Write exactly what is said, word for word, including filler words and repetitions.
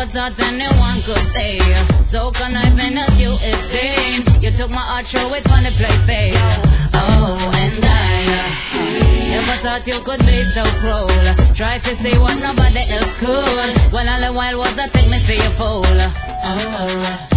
Never thought anyone could say so conniving as you esteem. You took my heart, show it on the play face. Oh, and I never thought you could be so cruel. Try to see what nobody else could. Well, all the while was I take me for your fool. Oh.